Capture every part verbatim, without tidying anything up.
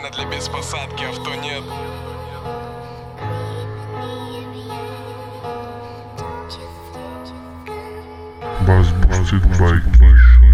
правильно, для без посадки авто нет. Бас бустит байки.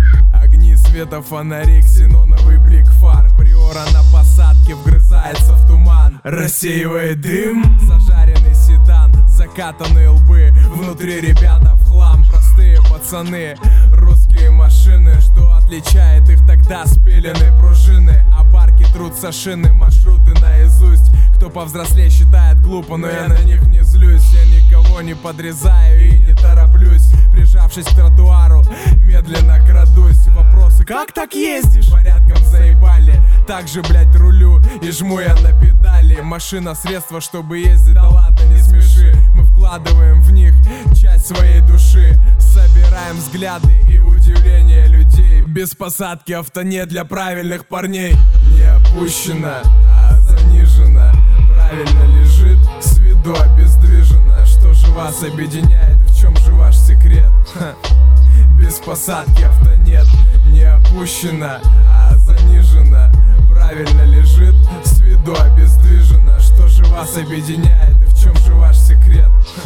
Огни света, фонари, ксеноновый блик фар. Приора на посадке вгрызается в туман, рассеивает дым. Зажаренный седан, закатанные лбы, внутри ребята в хлам. Простые пацаны, русские машины. Что отличает их тогда? Спиленные пружины, а барки трутся шины, маршруты наизусть. Кто повзрослее считает глупо, но я на них не злюсь. Я никого не подрезаю и не тороплюсь. Прижавшись к тротуару, медленно крадусь. Вопросы: как так ездишь? Порядком заебали. Так же, блять, рулю и жму я на педали. Машина — средство, чтобы ездить, да ладно, не смеши. Мы вкладываем в них часть своей души. Собираем взгляды и удивление людей. Без посадки авто нет для правильных парней. Не опущено, а занижено. Правильно лежит, с виду обездвижено. Что же вас объединяет и в чем же ваш секрет? Ха. Без посадки авто нет. Не опущено, а занижено. Правильно лежит, с виду обездвижено. Что же вас объединяет и в чем же ваш секрет? Ха.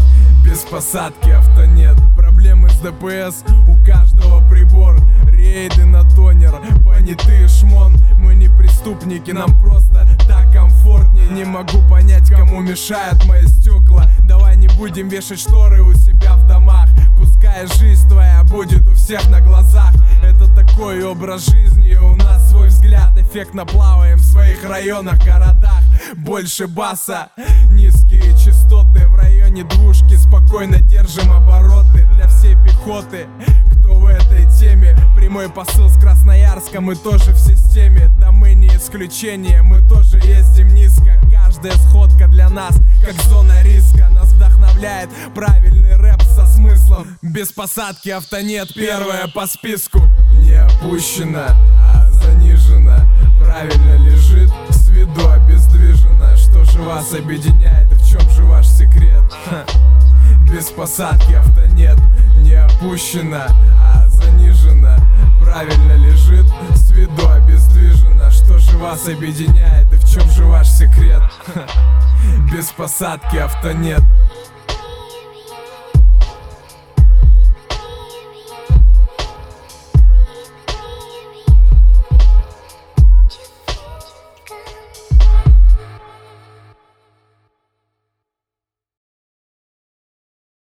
Без посадки авто нет. Проблемы с ДПС, у каждого прибор. Рейды на тонер, понятые шмон. Мы не преступники, нам просто так комфортнее. Не могу понять, кому мешают мои стекла. Давай не будем вешать шторы у себя в домах. Пускай жизнь твоя будет у всех на глазах. Это такой образ жизни, у нас свой взгляд. Эффектно плаваем в своих районах, городах. Больше баса, низкие частоты. В районе двушки спокойно держим обороты. Для всей пехоты, кто в этой теме. Прямой посыл с Красноярска, мы тоже в системе. Да мы не исключение, мы тоже ездим низко. Каждая сходка для нас как зона риска. Нас вдохновляет правильный рэп со смыслом. Без посадки авто нет, первое по списку. Не опущено, а занижено. Правильно лежит, с виду обездвижено. Что же вас объединяет и в чем же ваш секрет? Ха. Без посадки авто нет. Не опущено, а занижено. Правильно лежит, с виду обездвижено. Что же вас объединяет и в чем же ваш секрет? Ха. Без посадки авто нет.